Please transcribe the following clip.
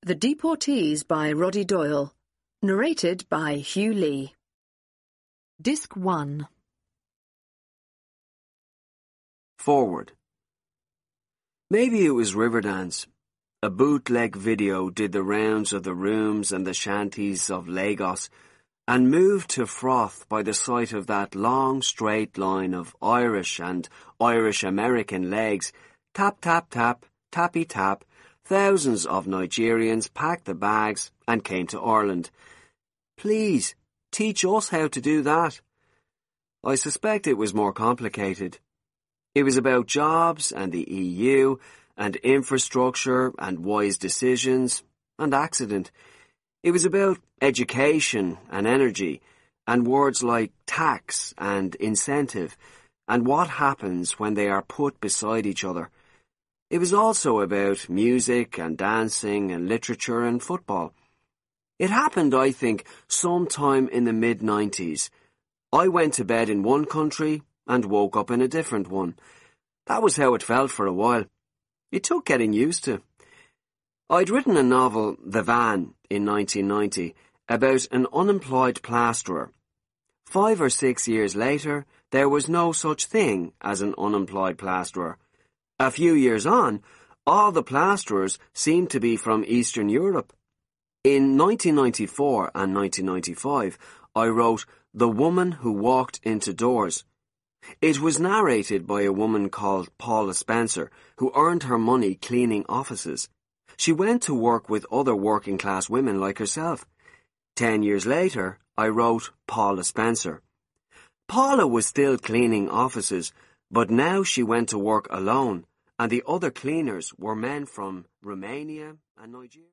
The Deportees by Roddy Doyle. Narrated by Hugh Lee. Disc 1. Forward. Maybe it was Riverdance. A bootleg video did the rounds of the rooms and the shanties of Lagos and moved to froth by the sight of that long straight line of Irish and Irish-American legs. Tap, tap, tap, tappy tap. Thousands of Nigerians packed the bags and came to Ireland. Please, teach us how to do that. I suspect it was more complicated. It was about jobs and the EU and infrastructure and wise decisions and accident. It was about education and energy and words like tax and incentive and what happens when they are put beside each other. It was also about music and dancing and literature and football. It happened, I think, sometime in the mid-90s. I went to bed in one country and woke up in a different one. That was how it felt for a while. It took getting used to. I'd written a novel, The Van, in 1990, about an unemployed plasterer. 5 or 6 years later, there was no such thing as an unemployed plasterer. A few years on, all the plasterers seemed to be from Eastern Europe. In 1994 and 1995, I wrote The Woman Who Walked Into Doors. It was narrated by a woman called Paula Spencer, who earned her money cleaning offices. She went to work with other working-class women like herself. 10 years later, I wrote Paula Spencer. Paula was still cleaning offices, but now she went to work alone, and the other cleaners were men from Romania and Nigeria.